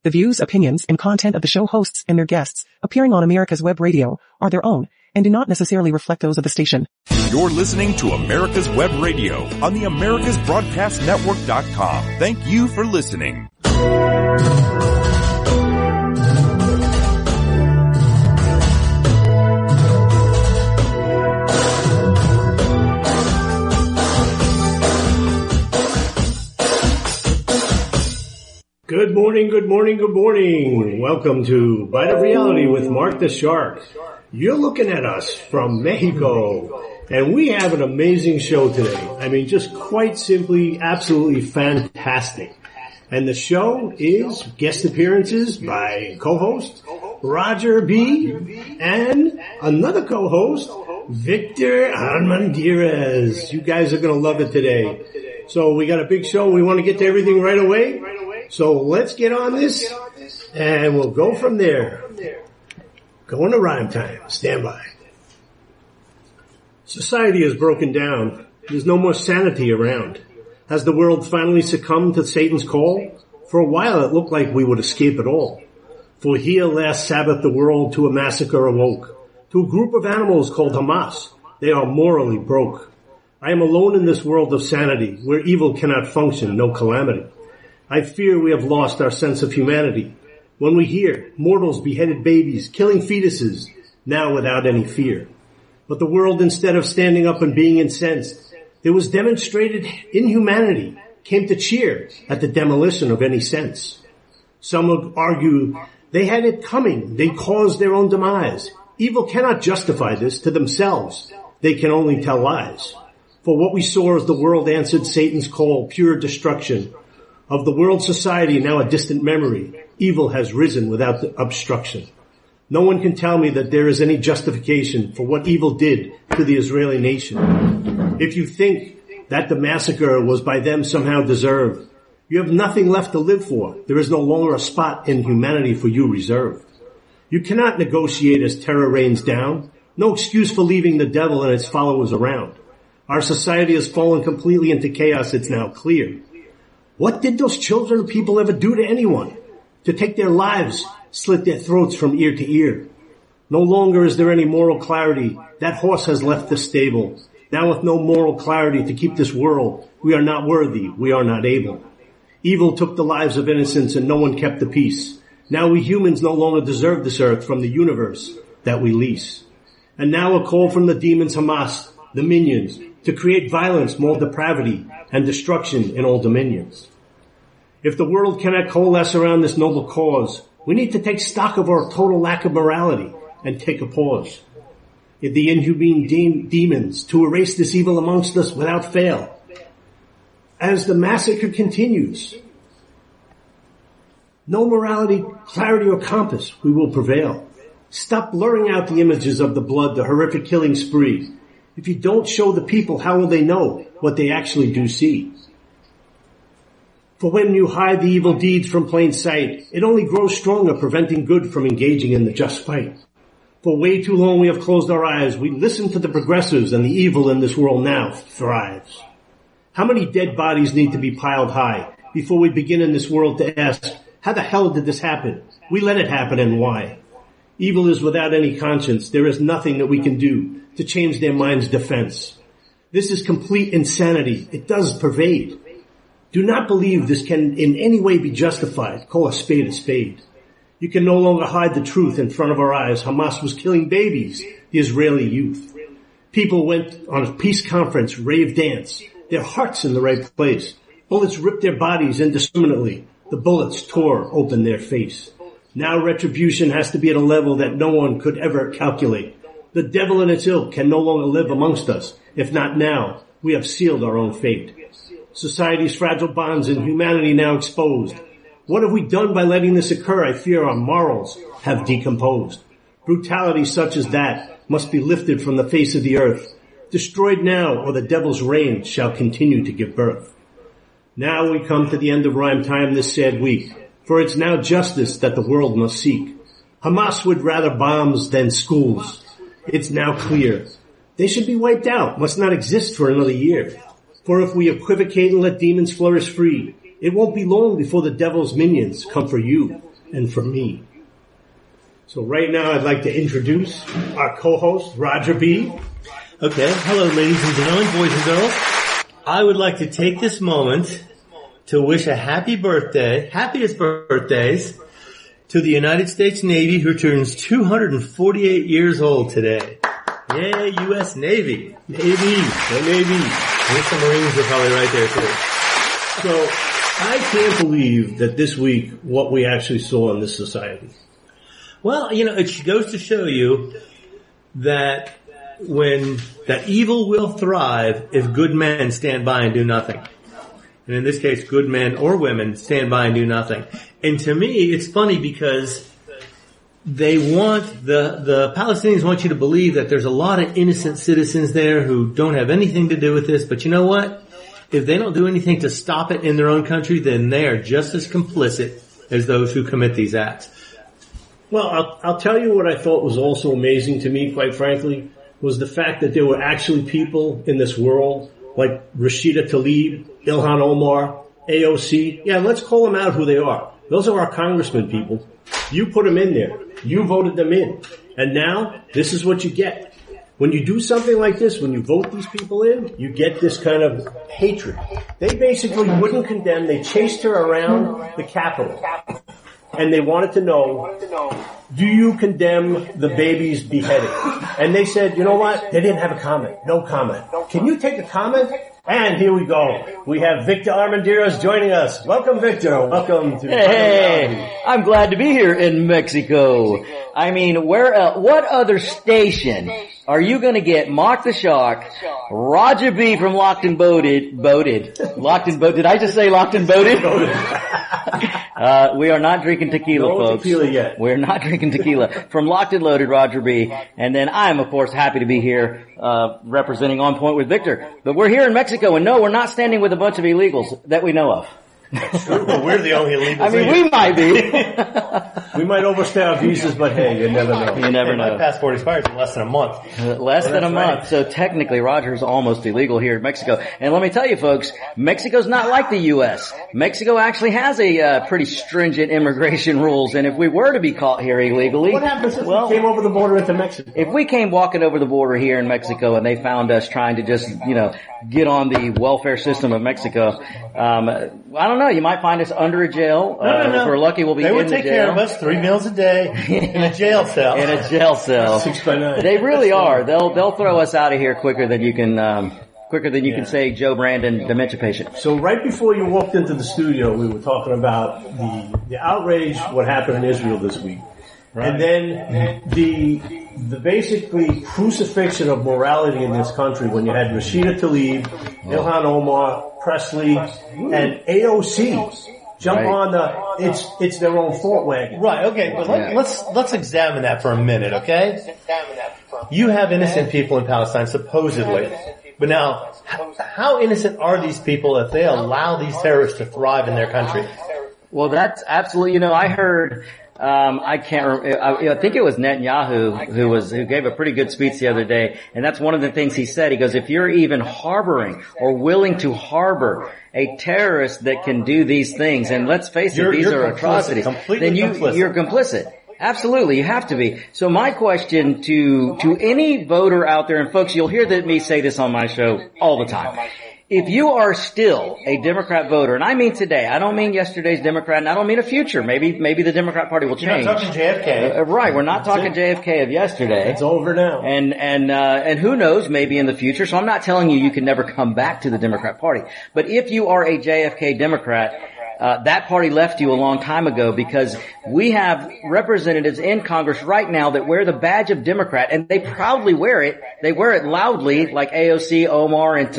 The views, opinions, and content of the show hosts and their guests appearing on America's Web Radio are their own and do not necessarily reflect those of the station. You're listening to America's Web Radio on the AmericasBroadcastNetwork.com. Thank you for listening. Good morning, good morning, good morning. Welcome to Bite of Reality with Mark the Shark. You're looking at us from Mexico, and we have an amazing show today. I mean, just quite simply, absolutely fantastic. And the show is guest appearances by co-host Roger B. and another co-host, Victor Armendariz. You guys are going to love it today. So we got a big show. We want to get to everything right away. So let's get on this, and we'll go from there. Going to rhyme time. Stand by. Society has broken down. There's no more sanity around. Has the world finally succumbed to Satan's call? For a while it looked like we would escape it all. For here last Sabbath the world to a massacre awoke. To a group of animals called Hamas. They are morally broke. I am alone in this world of sanity, where evil cannot function, no calamity. I fear we have lost our sense of humanity. When we hear mortals beheaded babies, killing fetuses, now without any fear. But the world, instead of standing up and being incensed, there was demonstrated inhumanity, came to cheer at the demolition of any sense. Some would argue they had it coming, they caused their own demise. Evil cannot justify this to themselves, they can only tell lies. For what we saw as the world answered Satan's call, pure destruction. Of the world society now a distant memory, evil has risen without obstruction. No one can tell me that there is any justification for what evil did to the Israeli nation. If you think that the massacre was by them somehow deserved, you have nothing left to live for. There is no longer a spot in humanity for you reserved. You cannot negotiate as terror rains down. No excuse for leaving the devil and its followers around. Our society has fallen completely into chaos, it's now clear. What did those children of people ever do to anyone? To take their lives, slit their throats from ear to ear. No longer is there any moral clarity. That horse has left the stable. Now with no moral clarity to keep this world, we are not worthy, we are not able. Evil took the lives of innocents and no one kept the peace. Now we humans no longer deserve this earth from the universe that we lease. And now a call from the demons Hamas, the minions, to create violence, more depravity, and destruction in all dominions. If the world cannot coalesce around this noble cause, we need to take stock of our total lack of morality and take a pause. If the inhumane demons to erase this evil amongst us without fail, as the massacre continues, no morality, clarity, or compass, we will prevail. Stop blurring out the images of the blood, the horrific killing spree. If you don't show the people, how will they know what they actually do see? For when you hide the evil deeds from plain sight, it only grows stronger, preventing good from engaging in the just fight. For way too long we have closed our eyes. We listen to the progressives, and the evil in this world now thrives. How many dead bodies need to be piled high before we begin in this world to ask, how the hell did this happen? We let it happen, and why? Evil is without any conscience. There is nothing that we can do to change their mind's defense. This is complete insanity. It does pervade. Do not believe this can in any way be justified. Call a spade a spade. You can no longer hide the truth in front of our eyes. Hamas was killing babies, the Israeli youth. People went on a peace conference, rave dance, their hearts in the right place. Bullets ripped their bodies indiscriminately. The bullets tore open their face. Now retribution has to be at a level that no one could ever calculate. The devil and its ilk can no longer live amongst us. If not now, we have sealed our own fate. Society's fragile bonds and humanity now exposed. What have we done by letting this occur? I fear our morals have decomposed. Brutality such as that must be lifted from the face of the earth. Destroyed now, or the devil's reign shall continue to give birth. Now we come to the end of rhyme time this sad week, for it's now justice that the world must seek. Hamas would rather bombs than schools. It's now clear. They should be wiped out, must not exist for another year. For if we equivocate and let demons flourish free, it won't be long before the devil's minions come for you. and for me. So right now I'd like to introduce our co-host, Roger B. Okay, hello ladies and gentlemen, boys and girls. I would like to take this moment to wish a happiest birthdays, to the United States Navy, who turns 248 years old today. Yay, U.S. Navy. The Navy. There's some Marines are probably right there too. So I can't believe that this week what we actually saw in this society. Well, it goes to show you that that evil will thrive if good men stand by and do nothing. And in this case, good men or women stand by and do nothing. And to me, it's funny because they want, the Palestinians want you to believe that there's a lot of innocent citizens there who don't have anything to do with this. But you know what? If they don't do anything to stop it in their own country, then they are just as complicit as those who commit these acts. Well, I'll tell you what I thought was also amazing to me, quite frankly, was the fact that there were actually people in this world like Rashida Tlaib, Ilhan Omar, AOC. Yeah, let's call them out who they are. Those are our congressmen, people. You put them in there. You voted them in. And now, this is what you get. When you do something like this, when you vote these people in, you get this kind of hatred. They basically wouldn't condemn. They chased her around the Capitol. And they wanted to know, do you condemn the baby's beheading? And they said, you know what? They didn't have a comment. No comment. Can you take a comment? And here we go. We have Victor Armendariz joining us. Welcome, Victor. Welcome to Hey, I'm glad to be here in Mexico. I mean, what other station are you going to get Mock the Shock, Roger B from Locked and Boated? Did I just say Locked and Boated? We are not drinking tequila, folks. Tequila yet. We're not drinking tequila. From Locked and Loaded, Roger B. And then I'm, of course, happy to be here, representing On Point with Victor. But we're here in Mexico, and no, we're not standing with a bunch of illegals that we know of. Well, we're the only illegals. I mean, we might be. We might overstay our visas, but hey, you never know. You never know. My passport expires in less than a month. Less than a month. Right. So technically, Roger's almost illegal here in Mexico. And let me tell you, folks, Mexico's not like the U.S. Mexico actually has a pretty stringent immigration rules. And if we were to be caught here illegally, What happens if we came over the border into Mexico? if we came walking over the border here in Mexico and they found us trying to just, get on the welfare system of Mexico, I don't know, you might find us under a jail. No. If we're lucky, we'll be They in would the take jail. care of us 3 meals a day in a jail cell. In a jail cell. 6 by 9. They really are. They'll throw us out of here quicker than you can can say Joe Brandon, dementia patient. So right before you walked into the studio, we were talking about the outrage, what happened in Israel this week. Right. And then the basically crucifixion of morality in this country when you had Rashida Tlaib, Ilhan Omar, Presley, and AOC jump on it's their own fault wagon. Right, okay, but let's examine that for a minute, okay? You have innocent people in Palestine, supposedly. But now, how innocent are these people if they allow these terrorists to thrive in their country? Well, that's absolutely, I heard, I can't remember, I think it was Netanyahu who gave a pretty good speech the other day, and that's one of the things he said. He goes, if you're even harboring or willing to harbor a terrorist that can do these things, and let's face it, these are atrocities, then you're complicit. Absolutely, you have to be. So my question to any voter out there, and folks, you'll hear me say this on my show all the time. If you are still a Democrat voter, and I mean today, I don't mean yesterday's Democrat, and I don't mean a future. Maybe the Democrat Party will change. You're not talking JFK. Right, we're not talking JFK of yesterday. It's over now. And who knows, maybe in the future. So I'm not telling you can never come back to the Democrat Party. But if you are a JFK Democrat, that party left you a long time ago, because we have representatives in Congress right now that wear the badge of Democrat, and they proudly wear it. They wear it loudly, like AOC, Omar, and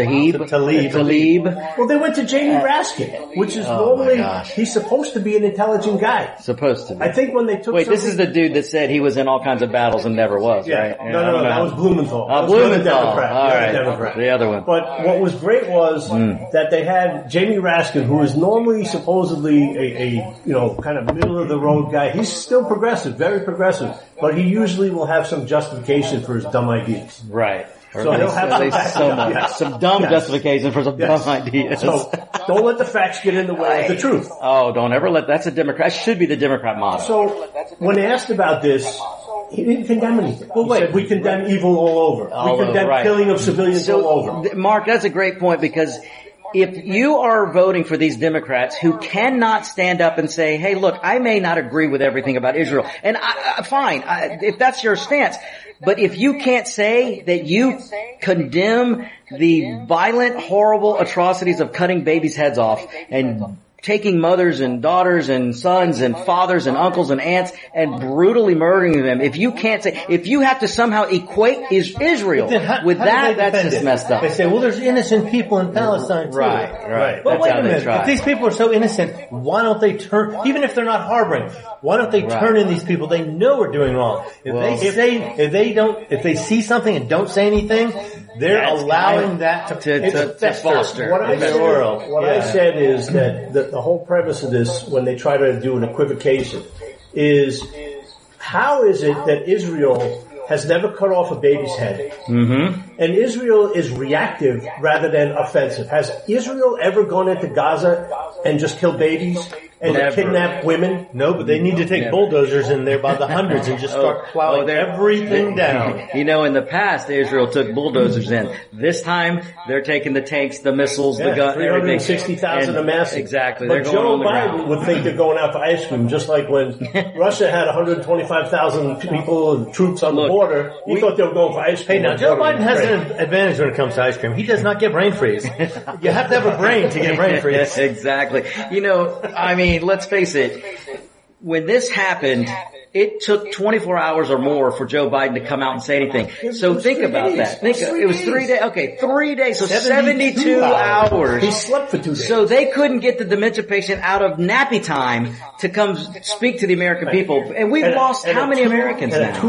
Tlaib. Well, they went to Jamie Raskin, which is normally, he's supposed to be an intelligent guy. Supposed to be. I think when they took this is the dude that said he was in all kinds of battles and never was, right? No, that was Blumenthal. Blumenthal. All right. Democrat. The other one. But what was great was that they had Jamie Raskin, who is normally supposedly a kind of middle of the road guy. He's still progressive, very progressive, but he usually will have some justification for his dumb ideas. Right. So they'll have some dumb justification for some dumb ideas. So don't let the facts get in the way of the truth. Oh, don't ever that's a Democrat, should be the Democrat motto. So when asked about this, he didn't condemn anything. Well, wait, we condemn evil all over. We condemn killing of civilians all over. Mark, that's a great point, because if you are voting for these Democrats who cannot stand up and say, hey, look, I may not agree with everything about Israel, and fine, if that's your stance, but if you can't say that you condemn the violent, horrible atrocities of cutting babies' heads off and taking mothers and daughters and sons and fathers and uncles and aunts and brutally murdering them, if you can't say, if you have to somehow equate Israel with that, that's just messed up. They say, well, there's innocent people in Palestine too. Right. But wait a minute, if these people are so innocent, why don't they turn, even if they're not harboring, why don't they turn in these people they know are doing wrong? If they see something and don't say anything, they're allowing that to foster what I said is that the whole premise of this, when they try to do an equivocation, is how is it that Israel has never cut off a baby's head, and Israel is reactive rather than offensive? Has Israel ever gone into Gaza and just killed babies and kidnapped women? No, but they need to take bulldozers in there by the hundreds and just start plowing everything down. You know, in the past, Israel took bulldozers in. This time, they're taking the tanks, the missiles, the guns, everything. 360,000 amassing. Exactly. But Joe Biden would think they're going out for ice cream, just like when Russia had 125,000 people and troops on the border. He thought they were going for ice cream. Hey, now, Joe Biden has an advantage when it comes to ice cream. He does not get brain freeze. You have to have a brain to get brain freeze. Exactly. You know, I mean, let's face it. When this happened, it took 24 hours or more for Joe Biden to come out and say anything. So think about that. It was 3 days. Okay, 3 days. So 72 hours. He slept for 2 days. So they couldn't get the dementia patient out of nappy time to come speak to the American people. And we've lost how many Americans now? And a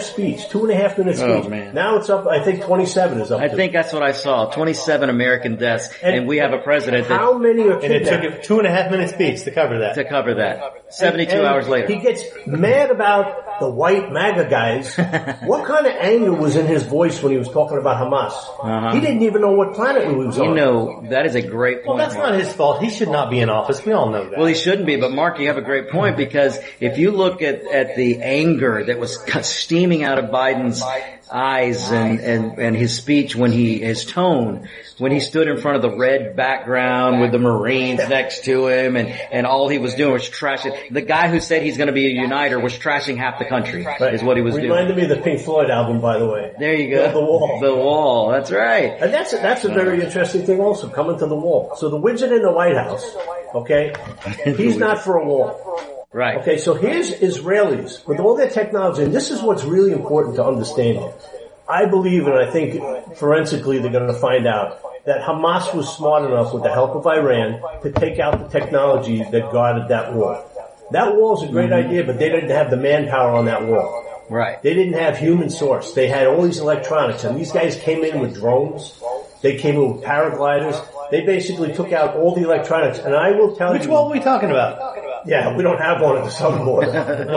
2.5 minute speech. Oh, man. Now it's up, I think 27 is up. I think that's what I saw. 27 American deaths. And we have a president that... How many are kidnapped? And it took a 2.5 minute speech to cover that. 72 hours later. He gets mad about the white MAGA guys. What kind of anger was in his voice when he was talking about Hamas? He didn't even know what planet he was on. You know, that is a great point. Well, that's not his fault. He should not be in office. We all know that. Well, he shouldn't be, but Mark, you have a great point, because if you look at the anger that was steaming out of Biden's eyes and his speech his tone, when he stood in front of the red background with the Marines next to him and all he was doing was trashing. The guy who said he's going to be a uniter was trashing half the country, is what he was doing. Reminded me of the Pink Floyd album, by the way. There you go. The Wall. The Wall. That's right. And that's a very interesting thing also, coming to the wall. So the widget in the White House, okay, he's not for a wall. Right. Okay, so here's Israelis with all their technology, and this is what's really important to understand here. I believe, and I think forensically they're going to find out, that Hamas was smart enough with the help of Iran to take out the technology that guarded that wall. That wall is a great idea, but they didn't have the manpower on that wall. Right. They didn't have human source. They had all these electronics, and these guys came in with drones. They came in with paragliders. They basically took out all the electronics, and I will tell you... Which wall are we talking about? Yeah, we don't have one at the southern border.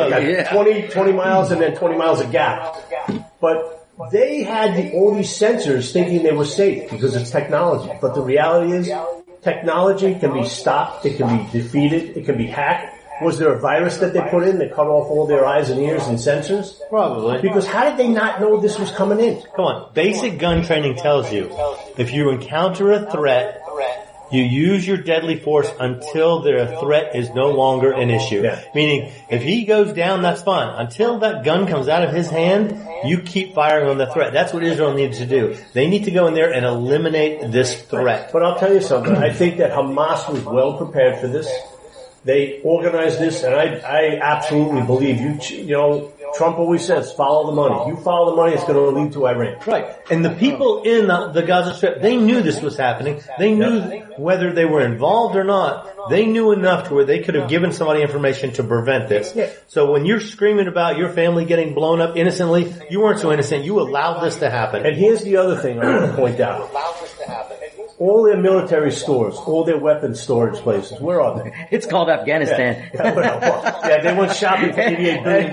20 miles and then 20 miles of gap. But they had all these sensors thinking they were safe because it's technology. But the reality is, technology can be stopped, it can be defeated, it can be hacked. Was there a virus that they put in that cut off all their eyes and ears and sensors? Probably. Because how did they not know this was coming in? Come on, basic gun training tells you, if you encounter a threat, you use your deadly force until their threat is no longer an issue. Yeah. Meaning, if he goes down, that's fine. Until that gun comes out of his hand, you keep firing on the threat. That's what Israel needs to do. They need to go in there and eliminate this threat. But I'll tell you something. I think that Hamas was well prepared for this. They organized this, and I absolutely believe you know, Trump always says, follow the money. You follow the money, it's going to lead to Iran. Right. And the people in the Gaza Strip, they knew this was happening. They knew whether they were involved or not, they knew enough to where they could have given somebody information to prevent this. Yeah. So when you're screaming about your family getting blown up innocently, you weren't so innocent. You allowed this to happen. And here's the other thing I want to point out. all their military stores, all their weapons storage places. Where are they? It's called Afghanistan. Yeah, they went shopping for $88 billion.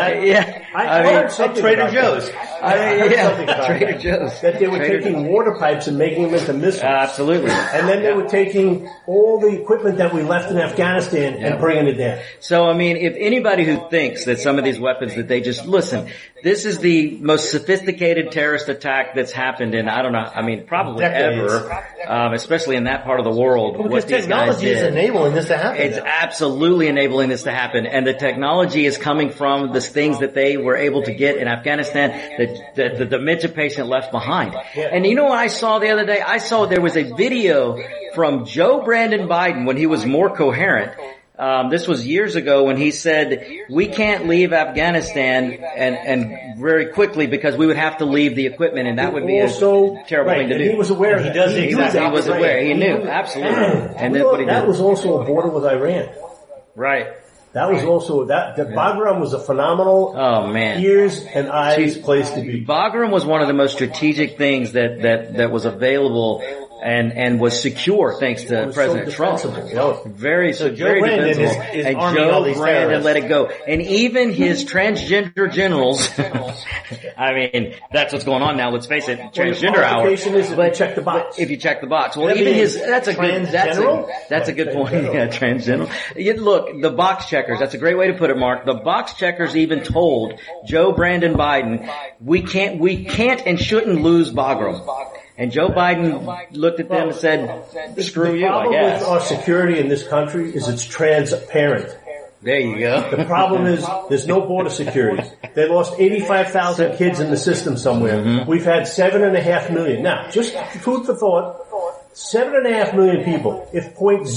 I heard something Trader about Joe's. Trader Joe's. That they were taking water pipes and making them into missiles. Absolutely. And then they were taking all the equipment that we left in Afghanistan and bringing it there. So, I mean, if anybody who thinks that some of these weapons that they just, listen, this is the most sophisticated terrorist attack that's happened in, I don't know, I mean, probably decades. ever, especially in that part of the world. Well, what because these guys technology is did. enabling this to happen. It's absolutely enabling this to happen, and the technology is coming from the things that they were able to get in Afghanistan that the dementia patient left behind. And you know what I saw the other day? I saw there was a video from Joe Brandon Biden when he was more coherent. This was years ago when he said, we can't leave Afghanistan and very quickly because we would have to leave the equipment and that would be a terrible thing to do. He was aware of He that. does exactly. He was aware. He knew. Absolutely. And then what he that did. was also a border with Iran. Right. That was also, Bagram was a phenomenal ears and eyes place to be. Bagram was one of the most strategic things that was available and was secure thanks to President Trump. Very Joe very Brandon defensible. is And arming all Joe these Brandon terrorists. let it go. And even his transgender generals, I mean, that's what's going on now. Let's face it, transgender hour. Is if you check the box. If you check the box. Well, That even means his, that's a good point. Yeah, transgender. Look, the box checkers, that's a great way to put it, Mark. The box checkers even told Joe Brandon Biden, we can't and shouldn't lose Bagram. And Joe Biden looked at them and said, screw you, I guess. The problem with our security in this country is it's transparent. There you go. The problem is there's no border security. They lost 85,000 kids in the system somewhere. Mm-hmm. We've had 7.5 million. Now, just food for thought, 7.5 million people. If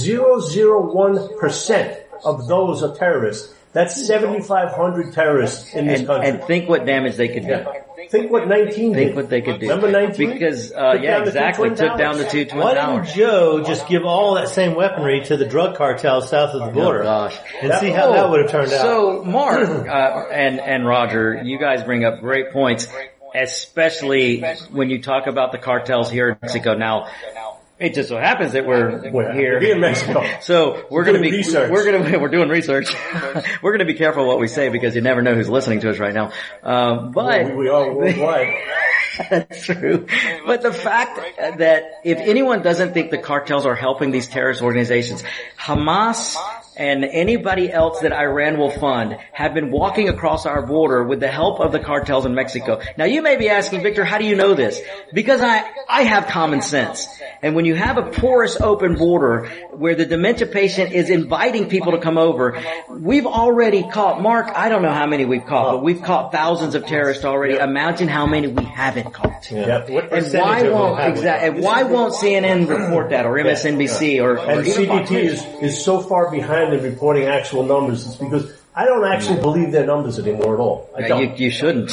0.001% of those are terrorists, that's 7,500 terrorists in this country. And think what damage they could do. Think what 19 did. Think what they could do. Remember 19? Because, Took down the two Twin Why Towers. didn't Joe just give all that same weaponry to the drug cartels south of the border? Oh, gosh. And see how that would have turned out. So, Mark, and Roger, you guys bring up great points, especially when you talk about the cartels here in Mexico. Now, it just so happens that we're here in Mexico. So we're doing research. We're going to be careful what we say because you never know who's listening to us right now. But we are worldwide. That's true. But the fact that if anyone doesn't think the cartels are helping these terrorist organizations, Hamas and anybody else that Iran will fund have been walking across our border with the help of the cartels in Mexico. Now you may be asking, Victor, how do you know this? Because I have common sense. And when you have a porous open border where the dementia patient is inviting people to come over, we've already caught, Mark, I don't know how many we've caught, but we've caught thousands of terrorists already. Yeah. Imagine how many we haven't caught. Yeah. What And why won't CNN report that or MSNBC or and CDT is so far behind in reporting actual numbers. It's because I don't actually believe their numbers anymore at all. I don't. You shouldn't.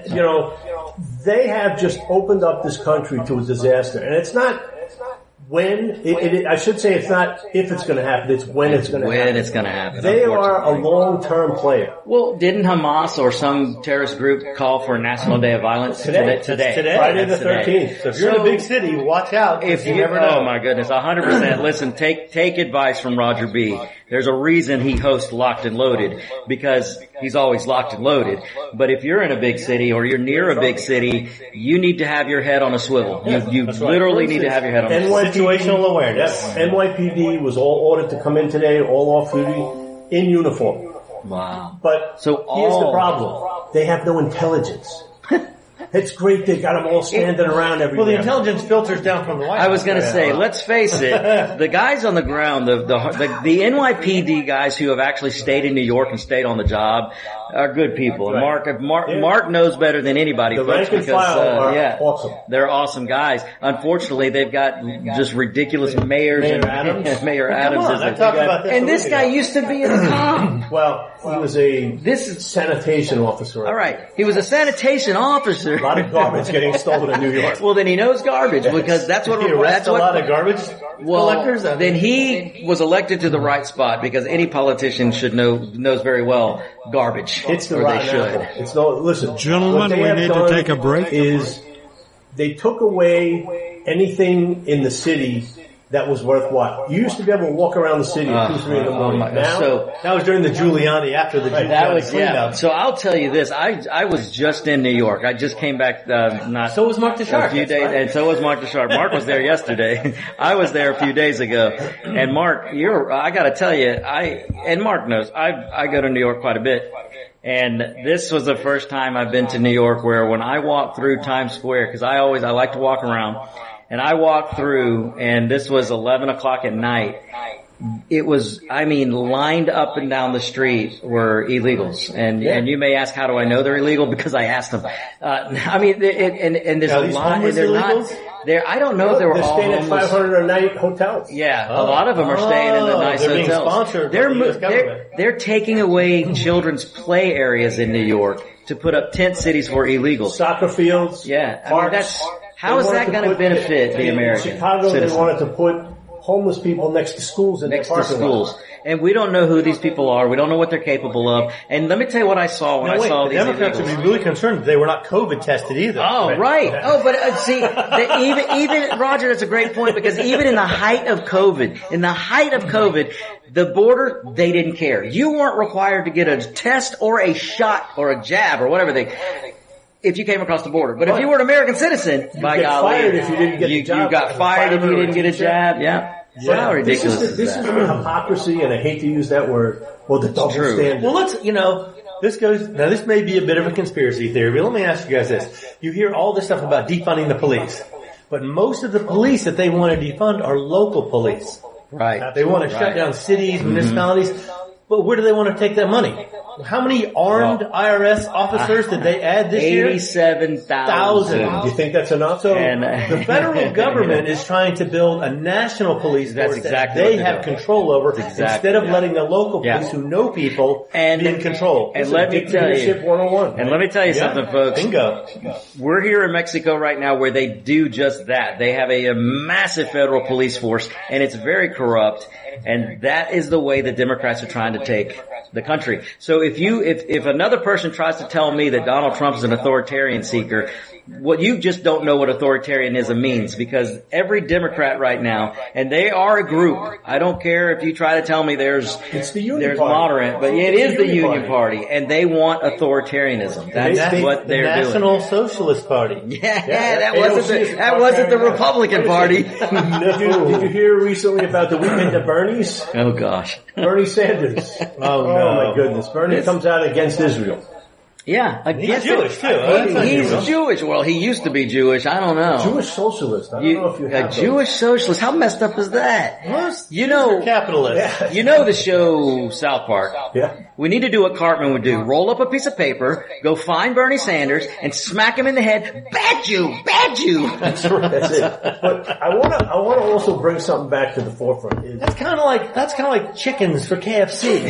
They have just opened up this country to a disaster, and it's not when. I should say it's not if it's going to happen. It's when it's going to happen. When it's going to happen. They are a long-term player. Well, didn't Hamas or some terrorist group call for a National Day of Violence Today. Friday the 13th. So if you're in a big city, watch out. If you never know. Oh my goodness, 100%. Listen, take advice from Roger B. There's a reason he hosts Locked and Loaded because he's always locked and loaded. But if you're in a big city or you're near a big city, you need to have your head on a swivel. You literally need to have your head on a swivel. Situational awareness. Yes, NYPD was all ordered to come in today, all off-duty, in uniform. Wow. But here's the problem. They have no intelligence. It's great they got them all standing around everywhere. Well, the intelligence filters down from the White House. I was going to say, let's face it, the guys on the ground, the NYPD guys who have actually stayed in New York and stayed on the job are good people. And Mark knows better than anybody. The folks, rank and file are awesome. They're awesome guys. Unfortunately, they've got just ridiculous mayors Mayor Adams. Come on, I talked about this. And this guy used to be in the com. Well, he was a sanitation officer. All right, he was a sanitation officer. A lot of garbage getting stolen in New York. Well, then he knows garbage because that's what he arrests a lot of garbage collectors. Then he was elected to the right spot because any politician knows very well garbage. It's the or rotten they should. apple. It's no. Listen, Gentlemen, we need to take a break. Is they took away anything in the city that was worthwhile. You used to be able to walk around the city at 2, 3 in the morning. Now, so that was during the Giuliani, after the Giuliani that was, cleanup. So I'll tell you this, I was just in New York. I just came back, So was Mark Ducharme. A few days, and so was Mark Ducharme. Mark was there yesterday. I was there a few days ago. And Mark, I gotta tell you, and Mark knows, I go to New York quite a bit. And this was the first time I've been to New York where when I walked through Times Square, cause I like to walk around, and I walked through, and this was 11 o'clock at night. It was, lined up and down the street were illegals. And you may ask, how do I know they're illegal? Because I asked them. And there's a lot, and they're not, I don't know if they were all staying at 500 a night hotels. Yeah, a lot of them are staying in the nice they're being hotels. Sponsored by the US government. They're taking away children's play areas in New York to put up tent cities for illegals. Soccer fields. Yeah, parks. How is that going to benefit the American Chicago, citizen? they wanted to put homeless people next to schools in next their to parking schools. lot. And we don't know who these people are. We don't know what they're capable of. And let me tell you what I saw when I saw these Democrats would be really concerned that they were not COVID tested either. Oh, right. Oh, but see, even Roger, that's a great point, because even in the height of COVID, the border, they didn't care. You weren't required to get a test or a shot or a jab or whatever if you came across the border. But if you were an American citizen, by golly, fired if you didn't get the job. You got fired if you didn't get a jab. Yeah. Yeah. How ridiculous is this that? is hypocrisy, and I hate to use that word. Well, the double standard. Well, this may be a bit of a conspiracy theory, but let me ask you guys this. You hear all this stuff about defunding the police, but most of the police that they want to defund are local police. Right. They want to shut down cities, municipalities, but where do they want to take that money? How many armed IRS officers did they add this year? 87,000. Do you think that's enough? So the federal government is trying to build a national police force that they have control over instead of letting the local police who know people be in control. And let me tell you, 101. And let me tell you something, folks. Bingo. We're here in Mexico right now where they do just that. They have a massive federal police force, and it's very corrupt. And that is the way the Democrats are trying to take the country. So if another person tries to tell me that Donald Trump is an authoritarian seeker, what you just don't know what authoritarianism means, because every Democrat right now, and they are a group. I don't care if you try to tell me there's moderate, but it is the Union Party, and they want authoritarianism. That's what they're doing. The National Socialist Party. Yeah, that wasn't the Republican Party. Did you hear recently about the weekend at Bernie's? Oh gosh. Bernie Sanders. Oh my goodness. Bernie comes out against Israel. Yeah, he's Jewish too. He's Jewish. Well, he used to be Jewish. I don't know. Jewish socialist. I don't know if you have a Jewish socialist. How messed up is that? You know, capitalist. You know the show South Park. Yeah. We need to do what Cartman would do: roll up a piece of paper, go find Bernie Sanders, and smack him in the head. Bad Jew, bad Jew. That's right. That's it. But I want to also bring something back to the forefront. That's kind of like chickens for KFC.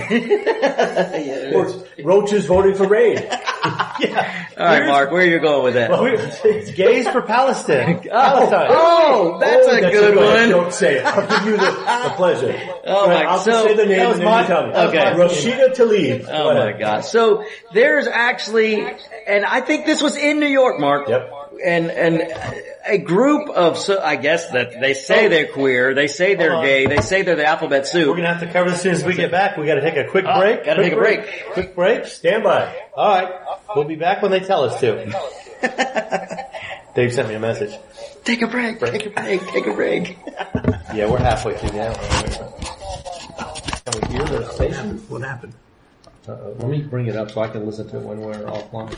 Roaches voting for Raid. Yeah. All right, Mark, where are you going with that? Well, it's gays for Palestine. Oh, that's a good one. Don't say it. I'll give you the pleasure. Oh my! I'll just say the name and then you tell me. Okay. Rashida Tlaib. Oh my God! So there's actually, and I think this was in New York, Mark. Yep. And a group of, I guess that they say they're queer, they say they're gay, they say they're the alphabet soup. We're gonna have to cover this as soon as we get back. We gotta take a quick break. Gotta take a break. Quick break. Stand by. Alright. We'll be back when they tell us to. Dave sent me a message. Take a break. Take a break. Take a break. Yeah, we're halfway through now. Can we hear the station? What happened? Let me bring it up so I can listen to it when we're offline.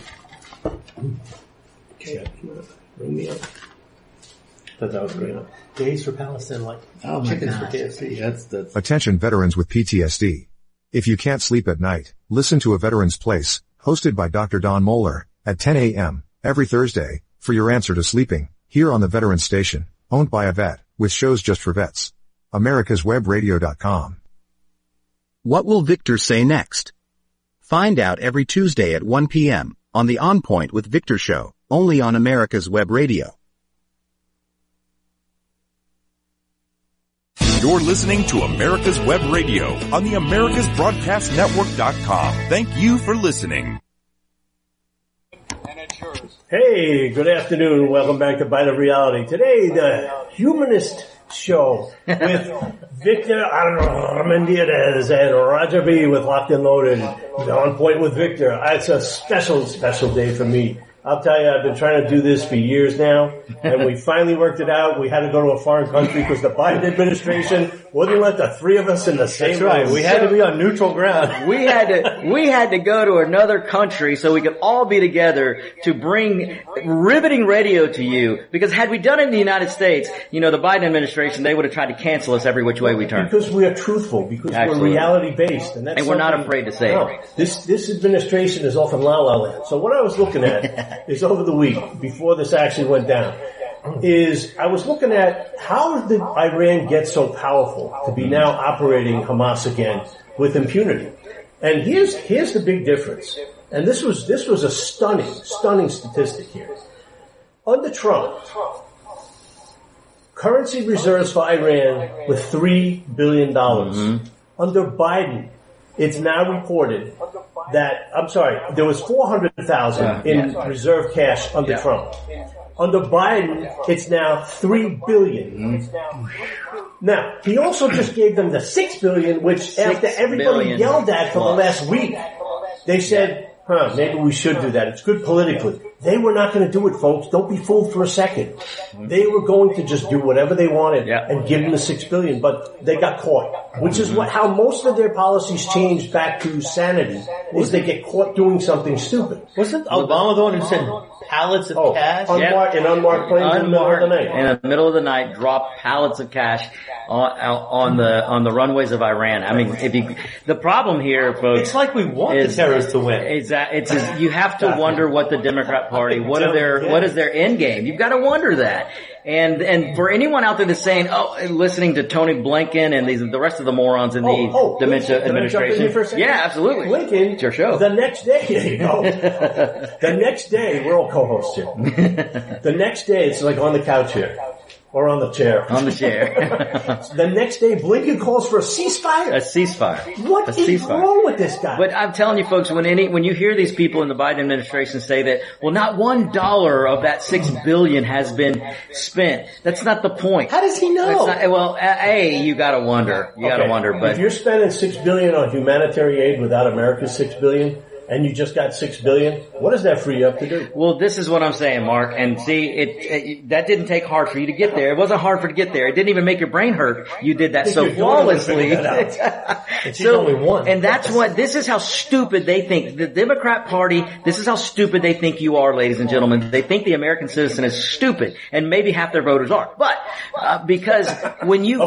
Okay. Bring me up. That was great. Gays for Palestine, like chickens for KFC. That's. Attention veterans with PTSD. If you can't sleep at night, listen to A Veteran's Place, hosted by Dr. Don Moeller, at 10 a.m. every Thursday, for your answer to sleeping, here on the Veterans Station, owned by a vet, with shows just for vets. AmericasWebRadio.com. What will Victor say next? Find out every Tuesday at 1 p.m. on the On Point with Victor show, only on America's Web Radio. You're listening to America's Web Radio on the AmericasBroadcastNetwork.com. Thank you for listening. Hey, good afternoon. Welcome back to Bite of Reality. Today, the Humanist Show with Victor Armendariz and Roger B. with Locked and Loaded. On Point with Victor. It's a special day for me. I'll tell you, I've been trying to do this for years now, and we finally worked it out. We had to go to a foreign country because the Biden administration wouldn't let the three of us in the same room. That's right. We had to be on neutral ground. We had to go to another country so we could all be together to bring riveting radio to you. Because had we done it in the United States, the Biden administration, they would have tried to cancel us every which way we turn. Because we are truthful, because Absolutely. we're reality based, and we're not afraid to say it. This administration is off in La La Land. So what I was looking at is over the week, before this actually went down, is I was looking at how did Iran get so powerful to be now operating Hamas again with impunity. And here's the big difference. And this was a stunning statistic here. Under Trump, currency reserves for Iran were $3 billion. Under Biden, it's now reported that, there was 400,000 in reserve cash under Trump. Under Biden, it's now $3 billion. Now, he also just gave them the $6 billion, which after everybody yelled at for the last week, they said, maybe we should do that. It's good politically. They were not going to do it, folks. Don't be fooled for a second. They were going to just do whatever they wanted and give them the $6 billion, but they got caught, which is how most of their policies changed back to sanity, is they get caught doing something stupid. Wasn't Obama the one who said pallets of cash? In unmarked planes in the middle of the night. In the middle of the night, dropped pallets of cash on the runways of Iran. I mean, the problem here, folks, it's like we want the terrorists to win. You have to wonder what the Democrat Party, what is their end game? You've got to wonder that. And for anyone out there that's saying, listening to Tony Blinken and the rest of the morons in the dementia administration. Yeah, absolutely. Blinken, it's your show. The next day, there you go. The next day, we're all co-hosts here. The next day, it's like on the couch here. Or on the chair. On the chair. The next day, Blinken calls for a ceasefire. A ceasefire. What is wrong with this guy? But I'm telling you, folks, when you hear these people in the Biden administration say that, well, not $1 of that $6 billion has been spent. That's not the point. How does he know? You gotta wonder. You gotta wonder. But if you're spending $6 billion on humanitarian aid without America's $6 billion, and you just got $6 billion, what does that free you up to do? Well, this is what I'm saying, Mark. And see, that didn't take hard for you to get there. It wasn't hard for you to get there. It didn't even make your brain hurt. You did that so flawlessly. Only one. And this is how stupid they think. The Democrat Party, this is how stupid they think you are, ladies and gentlemen. They think the American citizen is stupid, and maybe half their voters are. But, because when you,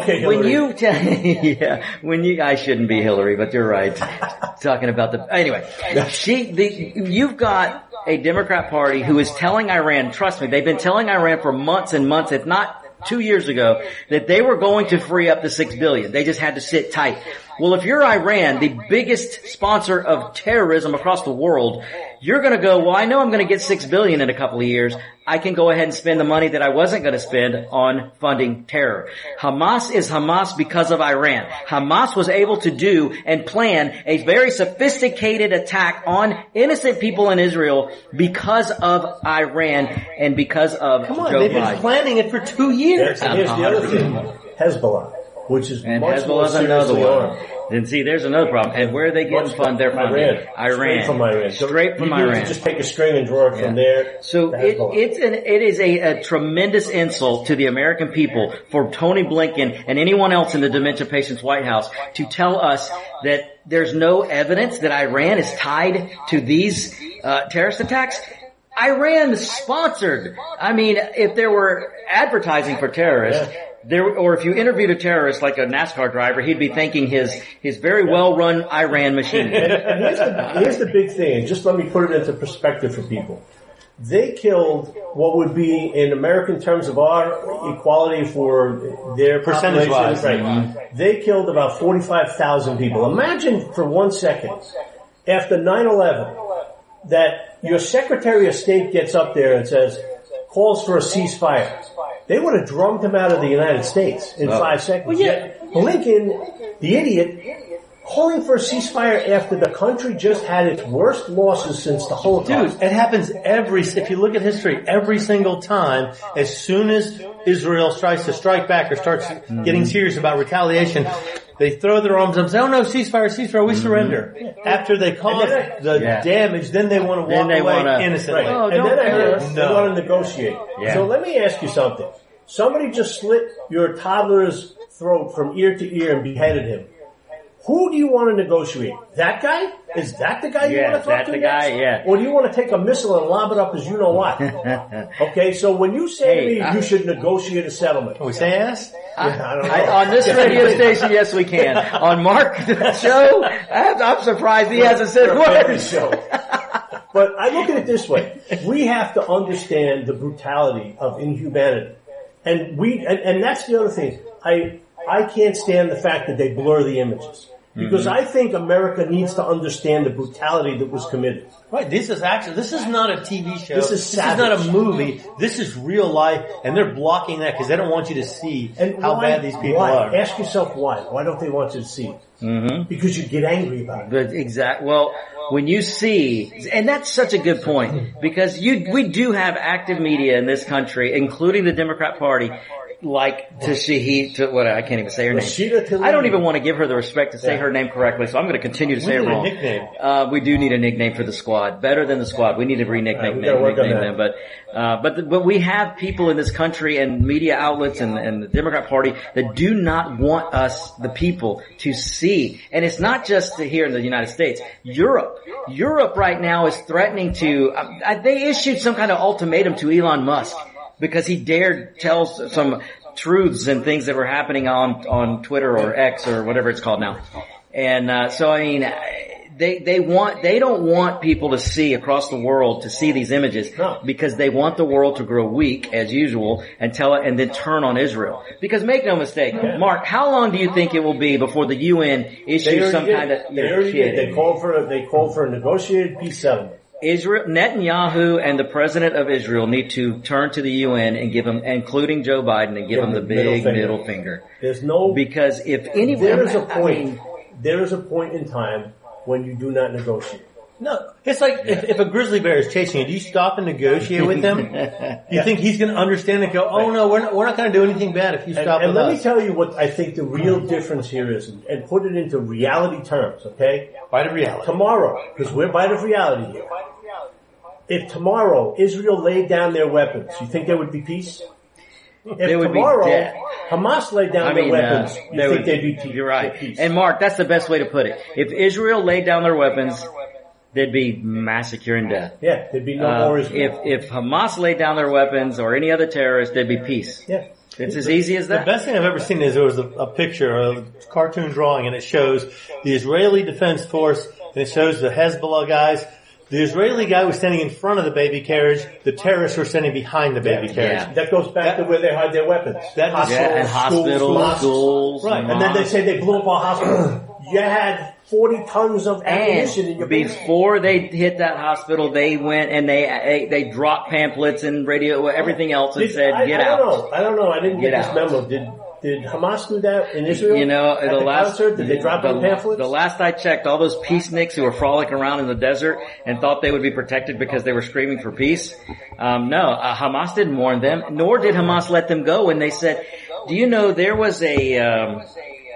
I shouldn't be Hillary, but you're right. Talking about anyway. You've got a Democrat Party who is telling Iran, trust me, they've been telling Iran for months and months, if not 2 years ago, that they were going to free up the $6 billion. They just had to sit tight. Well, if you're Iran, the biggest sponsor of terrorism across the world, you're going to go, well, I know I'm going to get $6 billion in a couple of years. I can go ahead and spend the money that I wasn't going to spend on funding terror. Hamas is Hamas because of Iran. Hamas was able to do and plan a very sophisticated attack on innocent people in Israel because of Iran and because of Joe Biden. They've been planning it for 2 years. And here's the other thing, Hezbollah, which is and much more Hezbollah's another seriously one. armed. And see, there's another problem. And where are they getting their funding? Straight from Iran. Straight from Iran. Just take a string and draw it from there. So it is a tremendous insult to the American people for Tony Blinken and anyone else in the dementia patient's White House to tell us that there's no evidence that Iran is tied to these terrorist attacks. Iran sponsored. I mean, if there were advertising for terrorists, or if you interviewed a terrorist like a NASCAR driver, he'd be thanking his very well-run Iran machine. And here's the big thing, and just let me put it into perspective for people. They killed what would be, in American terms of our equality for their percentage-wise, right? They killed about 45,000 people. Imagine for 1 second, after 9/11, that your Secretary of State gets up there and says, calls for a ceasefire. They would have drummed him out of the United States in 5 seconds. Well, yeah. Yet Blinken, the idiot, calling for a ceasefire after the country just had its worst losses since the Holocaust. Dude, it happens if you look at history, every single time, as soon as Israel tries to strike back or starts getting serious about retaliation, they throw their arms up and say, oh no, ceasefire, we surrender. After they cause the damage, then they want to walk away innocently. Right. And then I heard they want to negotiate. Yeah. So let me ask you something. Somebody just slit your toddler's throat from ear to ear and beheaded him. Who do you want to negotiate? That guy? Is that the guy you want to talk to next? Yeah. Or do you want to take a missile and lob it up as you know what? Okay, so when you say to me you should negotiate a settlement. Can we say yes? I don't know. On this radio station, yes we can. On Mark's show, I'm surprised he hasn't said words. But I look at it this way. We have to understand the brutality of inhumanity. And that's the other thing. I can't stand the fact that they blur the images. Because I think America needs to understand the brutality that was committed. Right, this is not a TV show. This is savage. not a movie. This is real life, and they're blocking that because they don't want you to see how bad these people are. Ask yourself why. Why don't they want you to see it? Mm-hmm. Because you get angry about it. Well, when you see, and that's such a good point, because we do have active media in this country, including the Democrat Party, like I can't even say her name. I don't even want to give her the respect to say her name correctly, so I'm going to continue to say it wrong. We need a nickname. We do need a nickname for the squad. Better than the squad. We need to nickname them. But we have people in this country and media outlets and the Democrat Party that do not want us, the people, to see. And it's not just here in the United States. Europe right now is threatening to, they issued some kind of ultimatum to Elon Musk, because he dared tell some truths and things that were happening on Twitter or X or whatever it's called now. And, so I mean, they don't want people to see across the world to see these images because they want the world to grow weak as usual and then turn on Israel. Because make no mistake, Mark, how long do you think it will be before the UN issues some kind of, they called for a negotiated peace settlement. Netanyahu and the president of Israel need to turn to the UN and give them, including Joe Biden, and give them the big middle finger. Because if anyone, there is a point in time when you do not negotiate. No, it's like if a grizzly bear is chasing you, do you stop and negotiate with him? You think he's going to understand and go, oh no, we're not going to do anything bad if you stop with us. And let me tell you what I think the real difference here is, and put it into reality terms, okay? Bite of reality. Tomorrow, because we're bite of reality here. If tomorrow Israel laid down their weapons, you think there would be peace? If tomorrow Hamas laid down their weapons, you think there'd be peace? You're right. And Mark, that's the best way to put it. If Israel laid down their weapons, there'd be massacre and death. Yeah, there'd be no more Israel. If Hamas laid down their weapons or any other terrorist, there'd be peace. Yeah. It's as easy as that. The best thing I've ever seen is there was a picture, a cartoon drawing, and it shows the Israeli Defense Force, and it shows the Hezbollah guys. The Israeli guy was standing in front of the baby carriage. The terrorists were standing behind the baby carriage. Yeah. That goes back to where they hide their weapons. Hospitals, schools. Right. And then they say they blew up a hospital. You had 40 tons of ammunition in your basement. Before they hit that hospital, they went and they dropped pamphlets and radio, everything else, and said, "Get out." I don't know. I didn't get this memo. Did Hamas do that in Israel? You know, at the concert? Did they drop on pamphlets? The last I checked, all those peaceniks who were frolicking around in the desert and thought they would be protected because they were screaming for peace. Hamas didn't warn them, nor did Hamas let them go. And they said, do you know there was there's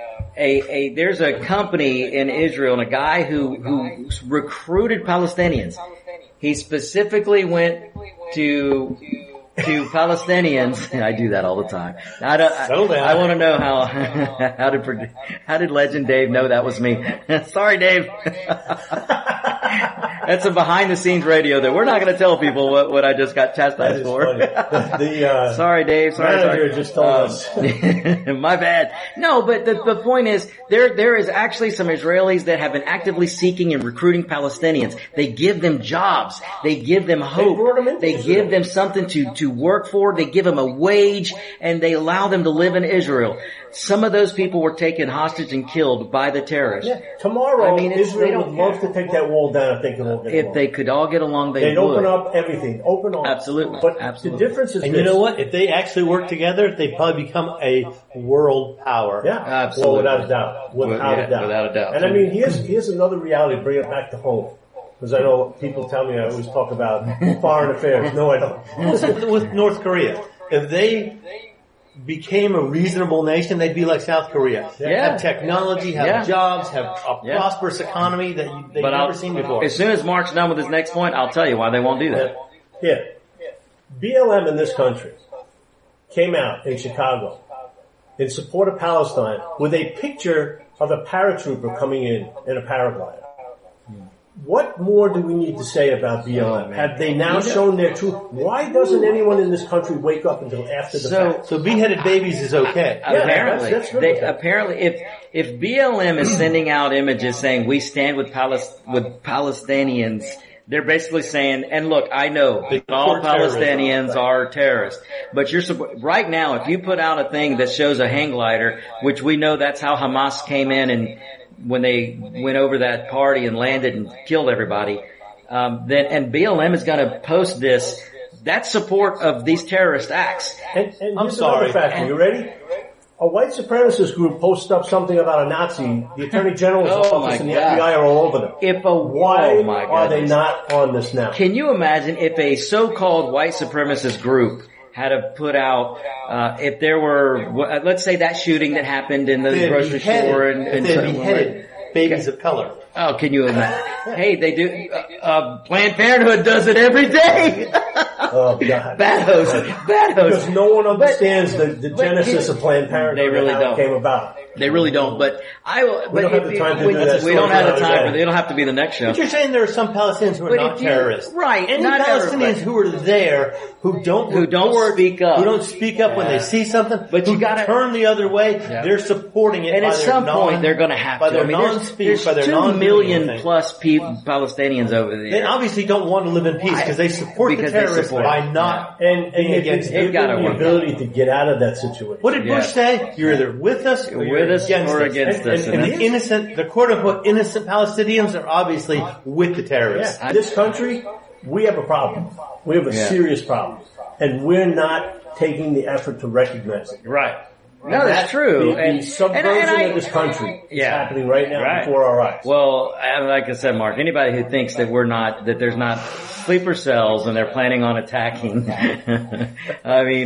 a company in Israel and a guy who recruited Palestinians. He specifically went to Palestinians. I do that all the time. I want to know how did Legend Dave know that was me? Sorry, Dave. That's a behind the scenes radio that we're not going to tell people what I just got chastised for. Sorry, Dave. Sorry. Just told us. My bad. No, but the point is there is actually some Israelis that have been actively seeking and recruiting Palestinians. They give them jobs. They give them hope. They give them something to work for. They give them a wage and they allow them to live in Israel. some of those people were taken hostage and killed by the terrorists. Yeah. Tomorrow, I mean, Israel would love to take that wall down if they could all get along. If they could all get along, They'd would. open up everything. Open up. Absolutely. But Absolutely. the difference is And this. you know what? If they actually work together, they'd probably become a world power. Yeah. Absolutely. Well, without a doubt. Without a doubt. And I mean, here's another reality. Bring it back to home. Because I know people tell me I always talk about foreign affairs. No, I don't. With North Korea, if they became a reasonable nation, they'd be like South Korea. Yeah. Have technology, have jobs, have a prosperous economy that they've never seen before. As soon as Mark's done with his next point, I'll tell you why they won't do that. Yeah. BLM in this country came out in Chicago in support of Palestine with a picture of a paratrooper coming in a paraglider. What more do we need to say about BLM? Have they now shown their truth? Why doesn't anyone in this country wake up until after the fact? So beheaded babies is okay. Apparently, that's good. apparently, if BLM is sending out images saying we stand with Palestinians, they're basically saying, and look, I know that all Palestinians are terrorists, but right now, if you put out a thing that shows a hang glider, which we know that's how Hamas came in and when they went over that party and landed and killed everybody, and BLM is going to post this. That's support of these terrorist acts. And I'm sorry. Factor. You ready? A white supremacist group posted up something about a Nazi. The Attorney General's office and the FBI are all over them. Why are they not on this now? Can you imagine if a so-called white supremacist group had to put out, if there were, let's say that shooting that happened in the grocery store and they beheaded babies of color. Oh, can you imagine? Hey, they do, Planned Parenthood does it every day. Oh, God. Bad host. Because no one understands the genesis of Planned Parenthood. They really and how don't. It came about. They really don't, but we don't have the time to do that. We don't have the time, but it'll have to be the next show. But you're saying there are some Palestinians who are not terrorists. Right. Any not Palestinians who are there who don't speak up. Who don't speak up when they see something, but you gotta turn the other way, they're supporting it. And at some point they're gonna have to. By their non-speech, by their 2 million plus Palestinians over there. They obviously don't want to live in peace because they support the terrorists by not being against it. They've got the ability to get out of that situation. What did Bush say? You're either with us or you're against us. And the quote unquote innocent Palestinians are obviously with the terrorists. Yeah. This country, we have a problem. We have a serious problem. And we're not taking the effort to recognize it. Right. No, that's true. The subversion of this country is happening right now before our eyes. Well, like I said, Mark, anybody who thinks that there's not sleeper cells and they're planning on attacking, I mean,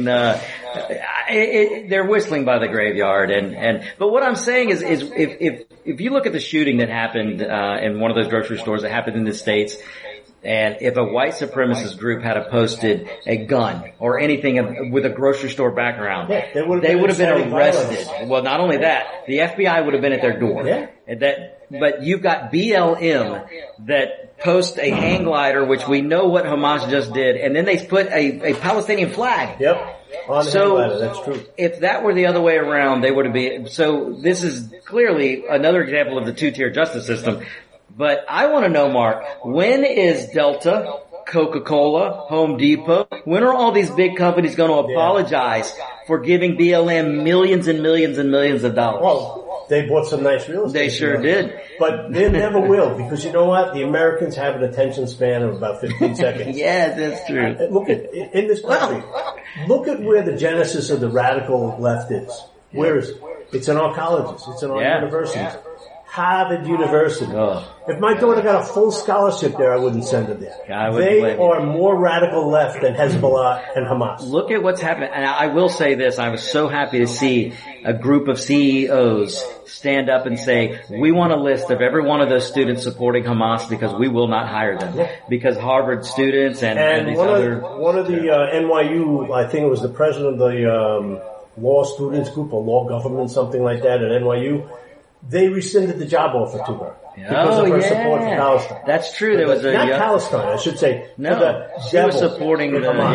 they're whistling by the graveyard. But what I'm saying is if you look at the shooting that happened, in one of those grocery stores that happened in the States, and if a white supremacist group had posted a gun or anything with a grocery store background, they would have been arrested. Violence. Well, not only that, the FBI would have been at their door. Yeah. But you've got BLM that posts a hang glider, which we know what Hamas just did, and then they put a Palestinian flag. Yep. On the hang glider, that's true. If that were the other way around, they would have been. So this is clearly another example of the two-tier justice system. But I want to know, Mark, when is Delta, Coca-Cola, Home Depot, when are all these big companies going to apologize for giving BLM millions and millions and millions of dollars? Well, they bought some nice real estate. They sure did. But they never will, because you know what? The Americans have an attention span of about 15 seconds. Yeah, that's true. Look at, in this country, look at where the genesis of the radical left is. Where is it? It's in our colleges. It's in our universities. Yeah. Harvard University. Oh. If my daughter got a full scholarship there, I wouldn't send her there. They are more radical left than Hezbollah and Hamas. Look at what's happening. And I will say this, I was so happy to see a group of CEOs stand up and say, we want a list of every one of those students supporting Hamas because we will not hire them. Yeah. Because Harvard students and these one of the NYU, I think it was the president of the law students group or law government, something like that at NYU, they rescinded the job offer to her because of her support for Palestine. That's true. There was not Palestine, I should say. No, she was supporting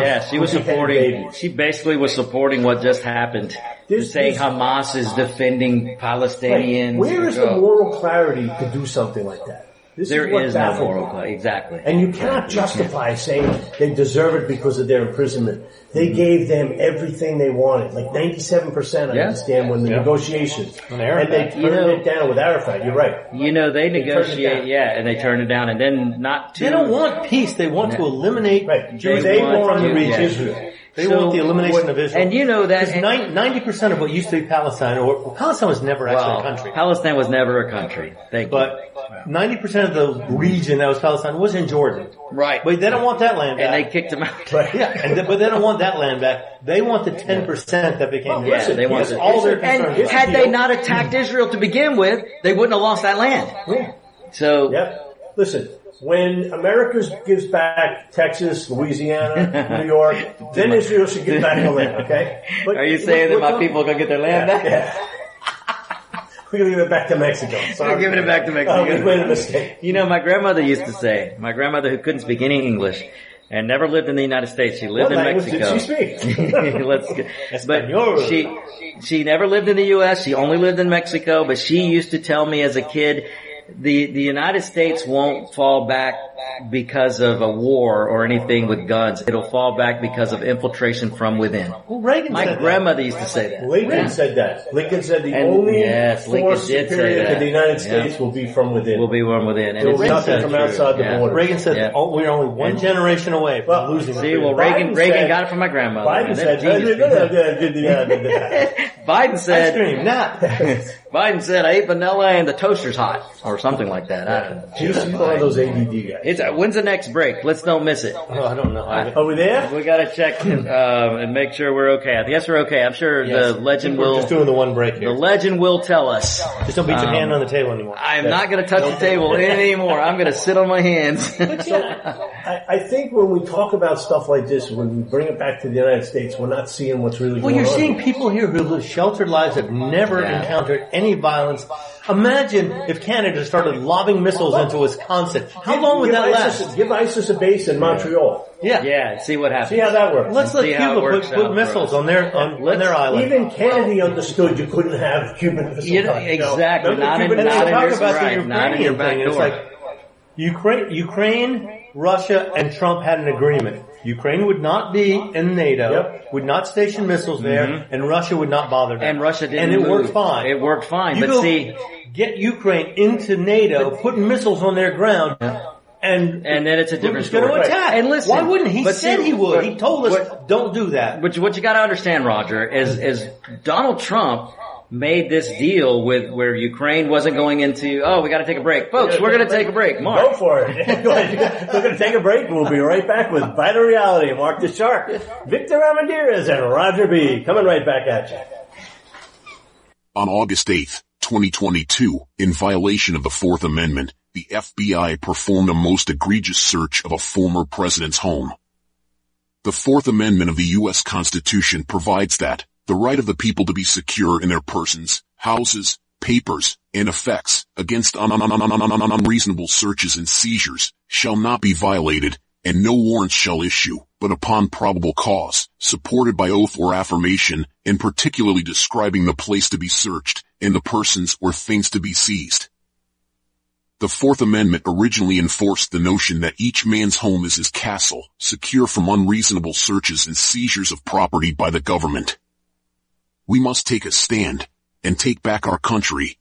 she basically was supporting what just happened. Saying Hamas is defending Palestinians. Where is the moral clarity to do something like that? There is no moral code. Exactly. And you cannot justify saying they deserve it because of their imprisonment. They gave them everything they wanted, like 97%, I understand, when the negotiations. And they turned it down with Arafat. You're right. They negotiate, and they turn it down, and then not to... They don't want peace. They want to eliminate Jews. They want to reach Israel. They want the elimination of Israel. And you know that... 90% of what used to be Palestine, or Palestine was never actually a country. Palestine was never a country. But 90% of the region that was Palestine was in Jordan. Right. But they don't want that land back. And they kicked them out. Right. But they don't want that land back. They want the 10% that became they want all their concerns. And had they not attacked Israel to begin with, they wouldn't have lost that land. Yeah. So... Yep. Listen. When America gives back Texas, Louisiana, New York, then Israel should give back the land, okay? But are you saying that my people are going to get their land back? Yeah. We're going to give it back to Mexico. We're giving it back to Mexico. We made a mistake. My grandmother used to say, my grandmother who couldn't speak any English and never lived in the United States. She lived in Mexico. What language did she speak? But she never lived in the U.S. She only lived in Mexico, but she used to tell me as a kid, the United States won't fall back because of a war or anything with guns. It'll fall back because of infiltration from within. Well, Reagan My grandmother used to say that. Lincoln said that. Lincoln said the only force superior to the United States will be from within. Will be from within. And it's nothing from outside the border. Reagan said we're only one generation away from losing. See, Reagan got it from my grandmother. Biden said, Biden said, I ate vanilla and the toaster's hot. Or something like that. He's one of those ADD guys. When's the next break? Let's don't miss it. Oh, I don't know. Are we there? We gotta check and make sure we're okay. I guess we're okay. I'm sure the legend will... We're just doing the one break here. The legend will tell us. Just don't beat your hand on the table anymore. I'm not gonna touch the table anymore. I'm gonna sit on my hands. I think when we talk about stuff like this, when we bring it back to the United States, we're not seeing what's really going on. Well, you're seeing people here who live sheltered lives, have never encountered any violence. Imagine if Canada started lobbing missiles into Wisconsin. How long would that last? Give ISIS a base in Montreal. Yeah, see what happens. See how that works. Let's let Cuba put missiles on their island. Even Kennedy understood you couldn't have Cuban missiles. Exactly. Not in your back door. It's like Ukraine, Russia, and Trump had an agreement. Ukraine would not be in NATO, would not station missiles there, and Russia would not bother them. And Russia didn't And it worked fine. It worked fine, but see... Get Ukraine into NATO, putting missiles on their ground, and then it's a different story. Going to attack. And listen, why wouldn't he? Said he would. He told us, don't do that. But what you got to understand, Roger, is Donald Trump made this deal with where Ukraine wasn't going into, we got to take a break. Folks, we're going to take a break. Mark. Go for it. We're going to take a break. We'll be right back with Vital Reality. Mark the Shark, Victor Ramirez, and Roger B. Coming right back at you. On August 8th, 2022, in violation of the Fourth Amendment, the FBI performed a most egregious search of a former president's home. The Fourth Amendment of the U.S. Constitution provides that the right of the people to be secure in their persons, houses, papers, and effects against unreasonable searches and seizures shall not be violated, and no warrants shall issue, but upon probable cause, supported by oath or affirmation, and particularly describing the place to be searched, and the persons or things to be seized. The Fourth Amendment originally enforced the notion that each man's home is his castle, secure from unreasonable searches and seizures of property by the government. We must take a stand, and take back our country.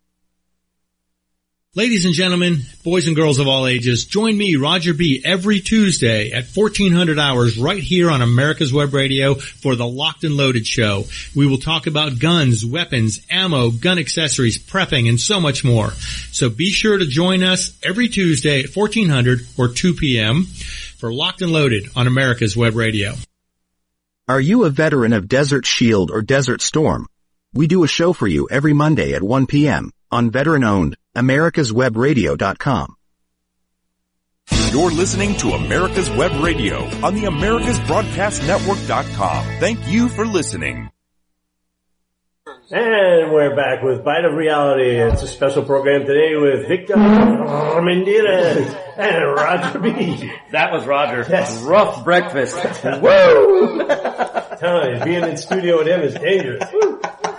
Ladies and gentlemen, boys and girls of all ages, join me, Roger B., every Tuesday at 1400 hours right here on America's Web Radio for the Locked and Loaded Show. We will talk about guns, weapons, ammo, gun accessories, prepping, and so much more. So be sure to join us every Tuesday at 1400 or 2 p.m. for Locked and Loaded on America's Web Radio. Are you a veteran of Desert Shield or Desert Storm? We do a show for you every Monday at 1 p.m. on veteran-owned AmericasWebRadio.com. You're listening to America's Web Radio on the AmericasBroadcastNetwork.com. Thank you for listening. And we're back with Bite of Reality. It's a special program today with Victor Ramirez and Roger B. That was Roger. Yes. Rough breakfast. Woo! Telling you, being in studio with him is dangerous.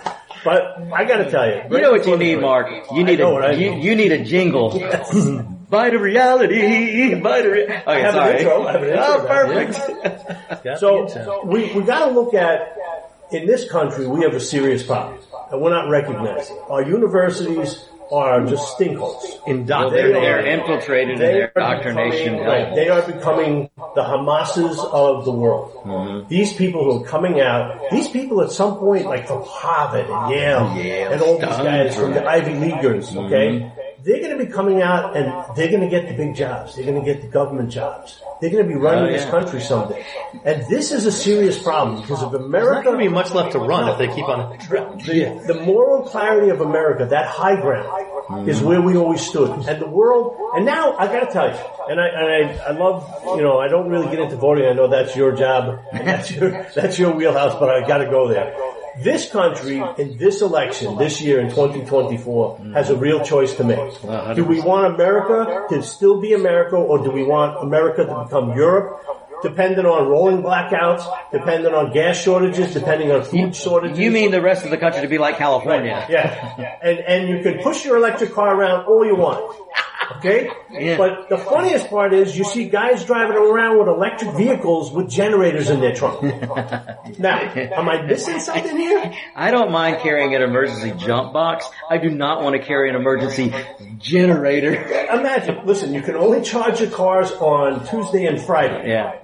But I gotta tell you. You know what you need, Mark? You need a jingle. Yes. Bite of reality. Okay, I have sorry. an intro. I have an intro Oh, now. perfect. So we got to look at, in this country, we have a serious problem, and we're not recognizing it. Our universities are just stinkholes. They're infiltrated in their indoctrination. Right, they are becoming the Hamases of the world. Mm-hmm. These people who are coming out, these people at some point, like from Harvard and Yale and all these guys from the Ivy Leaguers, okay? They're going to be coming out and they're going to get the big jobs. They're going to get the government jobs. They're going to be running this country someday. And this is a serious problem because of America. There's not going to be much left to run if they keep on the moral clarity of America, that high ground, is where we always stood. And the world, and now I got to tell you, and I love, I don't really get into voting. I know that's your job, and that's your wheelhouse, but I got to go there. This country, in this election, this year in 2024, has a real choice to make. 100%. Do we want America to still be America, or do we want America to become Europe? Depending on rolling blackouts, depending on gas shortages, depending on food shortages. You mean the rest of the country to be like California? Right. Yeah. And you can push your electric car around all you want. Okay? Yeah. But the funniest part is you see guys driving around with electric vehicles with generators in their trunk. Now, am I missing something here? I don't mind carrying an emergency jump box. I do not want to carry an emergency generator. Imagine, listen, you can only charge your cars on Tuesday and Friday. Yeah.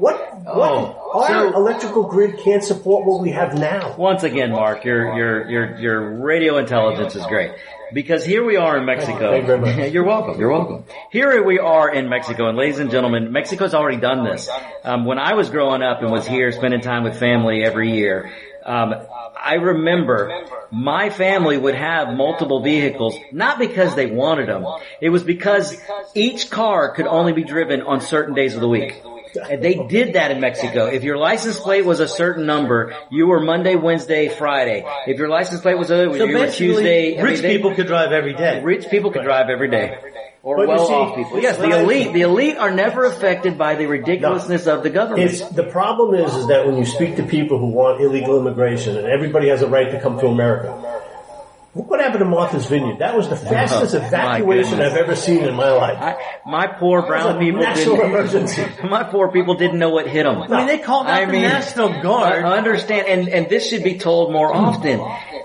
Our electrical grid can't support what we have now. Once again, Mark, your radio intelligence is great. Because here we are in Mexico. Thank you very much. You're welcome. You're welcome. Here we are in Mexico, and ladies and gentlemen, Mexico's already done this. When I was growing up and was here spending time with family every year, I remember my family would have multiple vehicles, not because they wanted them. It was because each car could only be driven on certain days of the week. And they did that in Mexico. If your license plate was a certain number, you were Monday, Wednesday, Friday. If your license plate was you were Tuesday. Rich people could drive every day. Rich people could drive every day. Or well-off people. Yes, the elite are never affected by the ridiculousness of the government. The problem is that when you speak to people who want illegal immigration, and everybody has a right to come to America, look what happened to Martha's Vineyard. That was the fastest evacuation I've ever seen in my life. My poor brown people my poor people didn't know what hit them. I mean, they called out the National Guard. I understand, and this should be told more often.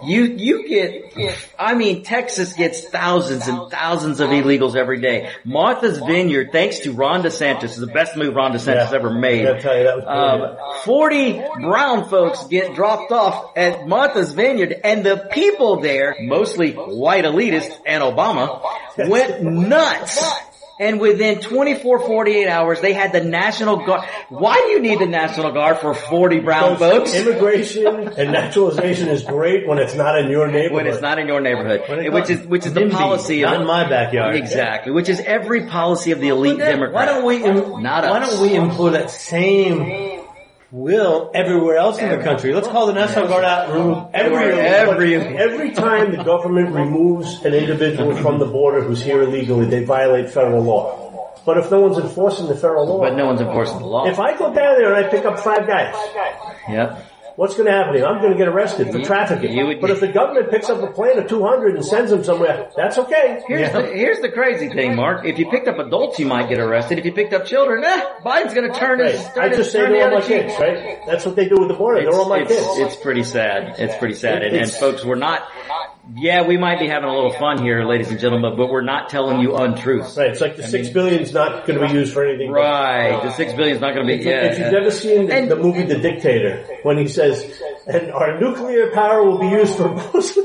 Texas gets thousands and thousands of illegals every day. Martha's Vineyard, thanks to Ron DeSantis, is the best move Ron DeSantis ever made. I tell you, that was 40 brown folks get dropped off at Martha's Vineyard, and the people there, mostly white elitists and Obama, went nuts. And within 48 hours, they had the National Guard. Why do you need the National Guard for 40 brown folks? Immigration and naturalization is great when it's not in your neighborhood. When it's not in your neighborhood. Which is the policy of... Not in my backyard. Exactly. Which is every policy of the elite Democrat. Why don't we employ that same will everywhere else in the country? Let's call the National Guard out and remove every time the government removes an individual from the border who's here illegally, they violate federal law. But if no one's enforcing the federal law... But no one's enforcing the law. If I go down there and I pick up 5 guys... Yep. What's going to happen here? I'm going to get arrested for trafficking. But if the government picks up a plane of 200 and sends them somewhere, that's okay. Here's the crazy thing, Mark. If you picked up adults, you might get arrested. If you picked up children, Biden's going to turn his... I just say they're all my kids, right? That's what they do with the border. They're all my kids. It's pretty sad. It's pretty sad. And folks, we're not... Yeah, we might be having a little fun here, ladies and gentlemen, but we're not telling you untruths. Right, it's like the $6 billion's not going to be used for anything. Right, the $6 billion's not going to be... If you've never seen the movie The Dictator, when he says, and our nuclear power will be used for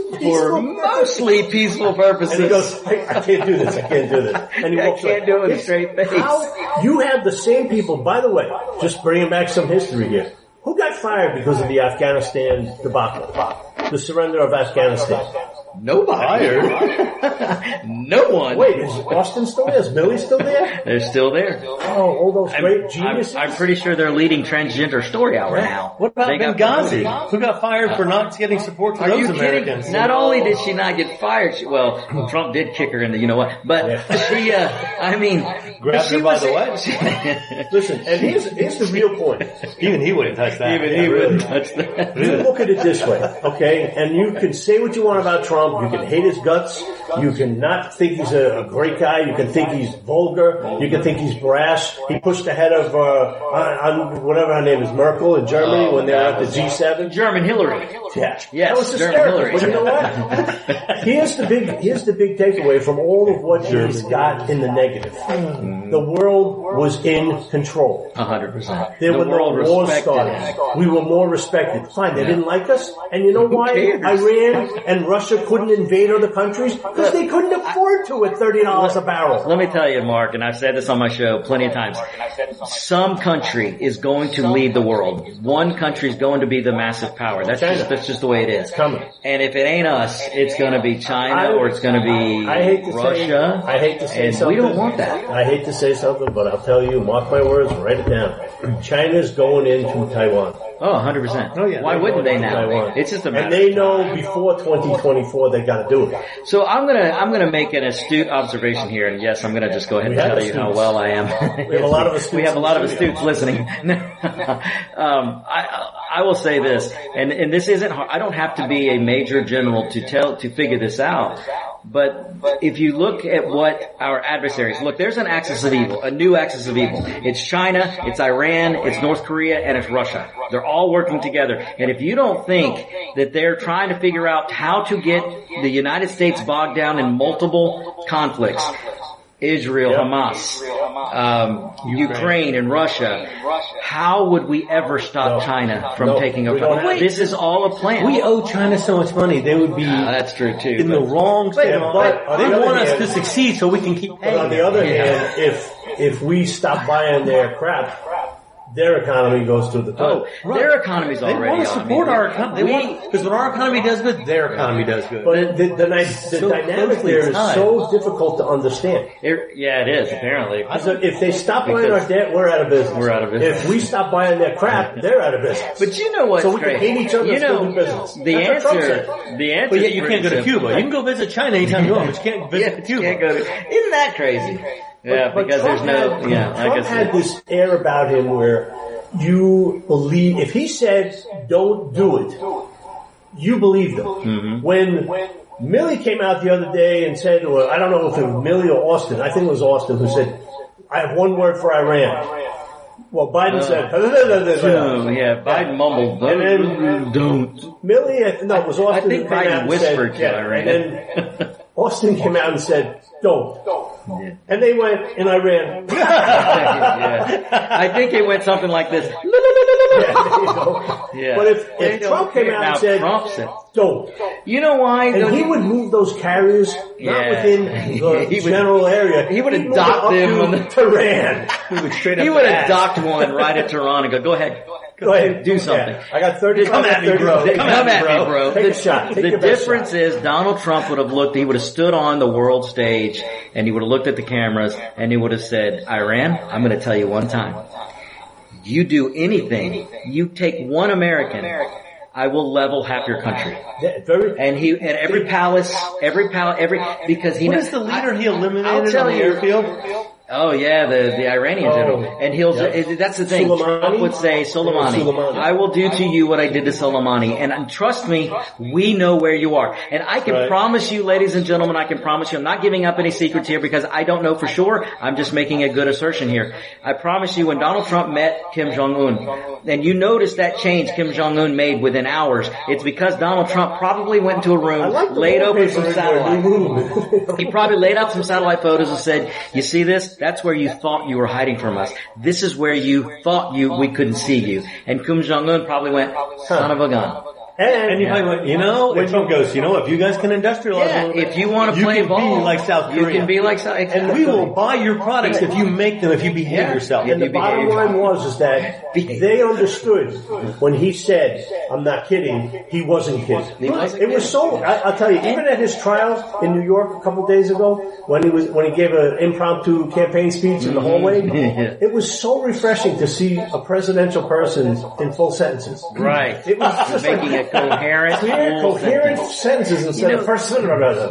mostly peaceful purposes. And he goes, I can't do this, And he walks can't do it with a straight face. You have the same people, by the way, just bringing back some history here. Who got fired because of the Afghanistan debacle? The surrender of Afghanistan. Nobody. No one. Wait, is Austin still there? Is Billy still there? They're still there. Oh, all those great geniuses. I'm pretty sure they're leading Transgender Story Hour now. What about Benghazi? Who got fired for not getting support for those Americans? Kidding? Not only did she not get fired, Trump did kick her in the you-know-what, but she, grabbed her by the leg. Listen, and here's the real point. Even he wouldn't touch that. Even he wouldn't touch that. You look at it this way, okay? And you can say what you want about Trump. Trump. You can hate his guts. You can not think he's a great guy. You can think he's vulgar. You can think he's brash. He pushed ahead of, on whatever her name is, Merkel in Germany when they were at the G7. German Hillary. Yeah. Yes, that was German hysterical. Hillary. But you know what? Here's the big takeaway from all of what he's got in the negative. The world was in control. 100%. There were no wars started. We were more respected. Fine, they didn't like us. And you know why Iran and Russia couldn't invade other countries? Because they couldn't afford to at $30 a barrel. Let me tell you, Mark, and I've said this on my show plenty of times. Some country is going to lead the world. One country is going to be the massive power. That's just the way it is. It's coming. And if it ain't us, it's going to be China or it's going to be Russia. I hate to say and something. we don't want that. I hate to say something, but I'll tell you, mark my words, write it down. China's going into Taiwan. Oh, 100%. Oh, yeah, why wouldn't they now? Taiwan. It's just a matter and they of know time. before 2024 they got to do it. So I'm gonna make an astute observation here, and yes, I'm gonna just go ahead and tell you how well I am. We have a lot of astutes. We have a lot of astutes listening. I will say this, and this isn't hard. I don't have to be a major general to figure this out. But if you look at what our adversaries, look, there's an axis of evil, a new axis of evil. It's China, it's Iran, it's North Korea, and it's Russia. They're all working together. And if you don't think that they're trying to figure out how to get the United States bogged down in multiple conflicts, Israel, Hamas, Ukraine and Russia, how would we ever stop China from taking over? This is all a plan. We owe China so much money. They would be that's true too. in the wrong state of mind. But They want us to succeed so we can keep paying. But on the other hand, if we stop buying their crap, their economy goes to the top. Their economy's They already want to support our economy. Because when our economy does good, their economy does good. But the dynamic there is so difficult to understand. Yeah, it is, apparently. So if they stop buying our debt, we're out of business. We're out of business. If we stop buying their crap, they're out of business. But you know what's So we great? can hate each other and still do business. The That's what Trump answer, said. But yet you can't go to Cuba. You can go visit China anytime you want, but you can't visit Cuba. Isn't that crazy? Yeah, But because Trump there's no, Trump had this air about him where you believe, if he said don't do it, you believed him. Mm-hmm. When Millie came out the other day and said, or I don't know if it was Millie or Austin, I think it was Austin who said, I have one word for Iran. Well, Biden said, Biden mumbled, and then don't. Millie, it was Austin. I think who came out Biden and whispered said, to Iran. And then Austin came out and said, don't. Yeah. And they went, and I ran. I think it went something like this. Yeah. But if Trump came out and said, don't. You know why? And he would move those carriers, not within the general area. He would have docked them to Tehran. He would have docked one right at Tehran and go ahead. Go ahead. Do something. Yeah. I got 30. Come at me, bro. Come at me, bro. Take a shot. Take the difference is Donald Trump would have looked, he would have stood on the world stage and he would have looked at the cameras and he would have said, Iran, I'm going to tell you one time. You do anything, you take one American, I will level half your country. And every palace, because he knows. What is the leader he eliminated on the airfield? Oh yeah, the Iranian general. And that's the thing. Trump would say, Soleimani, I will do to you what I did to Soleimani. And trust me, we know where you are. And I can promise you, ladies and gentlemen, I can promise you, I'm not giving up any secrets here because I don't know for sure. I'm just making a good assertion here. I promise you, when Donald Trump met Kim Jong-un, and you notice that change Kim Jong-un made within hours, it's because Donald Trump probably went into a room, laid open some satellite. He probably laid out some satellite photos and said, you see this? That's where you thought you were hiding from us. This is where you thought we couldn't see you. And Kim Jong-un probably went, son of a gun. And you probably went, when Trump goes, if you guys can industrialize if you want to play ball, you can be like South Korea. You can be like South Korea. And we will buy your products if you make them, if you behave yourself. And the bottom line is that they understood when he said, I'm not kidding, he wasn't kidding. It was so, I'll tell you, even at his trial in New York a couple of days ago, when he gave an impromptu campaign speech in the hallway, it was so refreshing to see a presidential person in full sentences. Right. It was just making like, a coherent sentences instead of first sentence.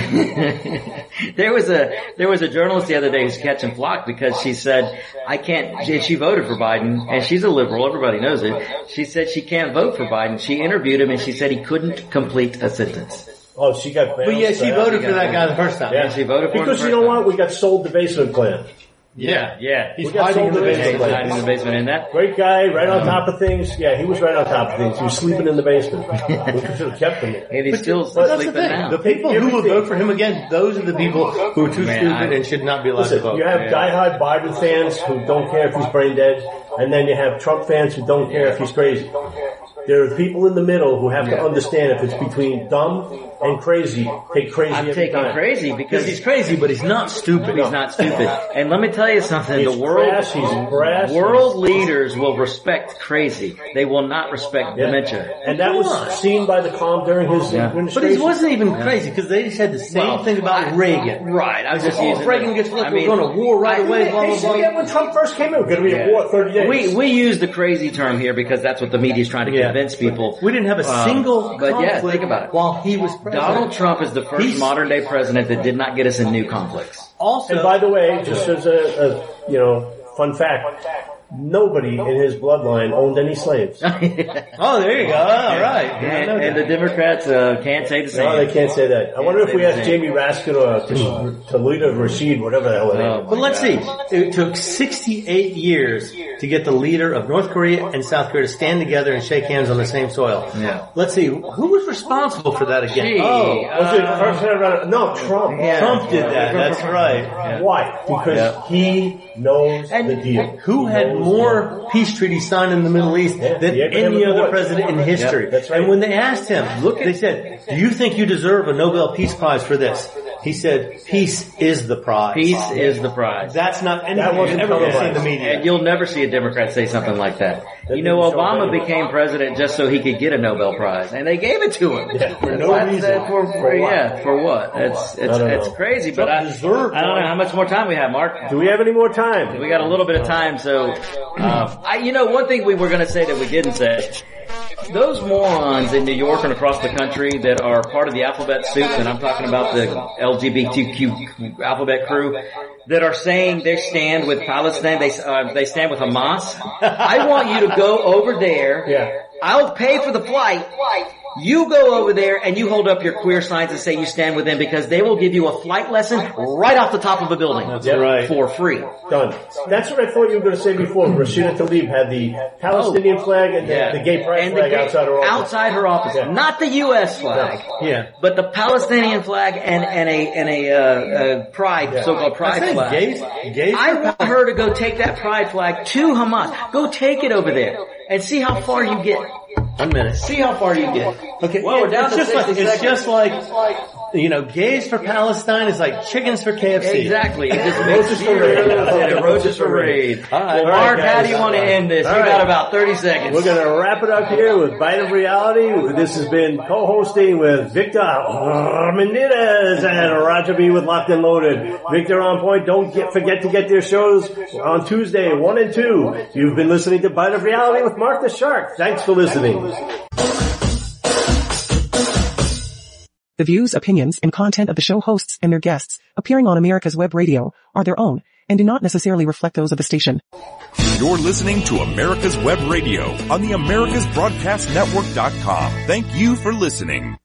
There was a journalist the other day who's catching flack because she said, she voted for Biden, and she's a liberal, everybody knows it. She said she can't vote for Biden. She interviewed him and she said he couldn't complete a sentence. Oh, she got banned. But yeah, she voted for that guy the first time. Yeah, she voted for him because the you first know time. what? We got sold the basement plan. Yeah. He's We got hiding in sold the the basement. basement. Hiding in the basement in that. Great guy, right on top of things. Yeah, he was right on top of things. He was sleeping in the basement. We should have kept him there. And he's still But that's the sleeping thing. now. The people who will vote for him again, those are the people who are too stupid and should not be allowed to Listen, vote. you have diehard Biden fans who don't care if he's brain dead, and then you have Trump fans who don't care if he's crazy. There are people in the middle who have to understand if it's between dumb and crazy. Take crazy I'm every taking time. crazy Because because he's crazy, but he's not stupid. he's not stupid. And let me tell you something, He's the world, brash, he's brash. world leaders will respect crazy. They will not respect dementia. And that was seen by the calm during his Yeah. administration. But he wasn't even crazy because they said the same thing about Reagan. Right, I was just Oh, using if Reagan gets elected, we're going to war right They away, blah, blah, said blah. that when Trump first came in, we're going to be at war 30 days. We use the crazy term here because that's what the media is trying to convince people. We didn't have a single but yeah, conflict think about it. while he was president. Donald Trump is the first modern day president that did not get us in new conflicts. Also, And by the way, just as a fun fact, nobody in his bloodline owned any slaves. oh, there you go. All right. And the Democrats can't say the same. No, they can't say that. I wonder if we asked Jamie Raskin or Talita Rashid, whatever the hell her name is. But let's see. It took 68 years to get the leader of North Korea and South Korea to stand together and shake hands on the same soil. Yeah. Let's see. Who was responsible for that again? Gee, Was it President? No, Trump. Yeah. Trump did that. That's right. Why? Because he knows the deal. Who had more peace treaties signed in the Middle East than the Abraham any other Accords. president in history? That's right. And when they asked him, they said, do you think you deserve a Nobel Peace Prize for this? He said, peace is the prize. Peace is the prize. That's not anything That wasn't you're ever going to see in the televised. media. And you'll never see a Democrat say something like that. You know, didn't show Obama up anyway. became president just so he could get a Nobel Prize, and they gave it to him. for no reason. For what? I don't It's know. crazy, but I don't know how much more time we have, Mark. Do we have any more time? We got a little bit of time, so one thing we were going to say that we didn't say. Those morons in New York and across the country that are part of the alphabet soup, and I'm talking about the LGBTQ alphabet crew, that are saying they stand with Palestine, they stand with Hamas. I want you to go over there. Yeah. I'll pay for the flight. You go over there and you hold up your queer signs and say you stand with them because they will give you a flight lesson right off the top of a building. That's right. For free. Done. That's what I thought you were going to say before. Rashida Tlaib had the Palestinian flag and the gay pride And flag the outside her office. Outside her office. Yeah. Not the U.S. flag. Yeah. But the Palestinian flag and a pride, so-called pride flag. Gays I want her to go take that pride flag to Hamas. Go take it over there and see how far you get. 1 minute. See how far you get. Okay. Well, we're down to 60 it's seconds. just like, gays for Palestine is like chickens for KFC. Exactly. It just makes Roaches for raid. Roaches for raid. All right. Well, All right, Mark, how guys. do you want to end this? All We right. got about 30 seconds. We're going to wrap it up here with Bite of Reality. This has been co-hosting with Victor Menendez and Roger B with Locked and Loaded. Victor on Point. Don't forget to get their shows on Tuesday, 1 and 2. You've been listening to Bite of Reality with Mark the Shark. Thanks for listening. The views, opinions, and content of the show hosts and their guests appearing on America's Web Radio are their own and do not necessarily reflect those of the station. You're listening to America's Web Radio on the AmericasBroadcastNetwork.com. Thank you for listening.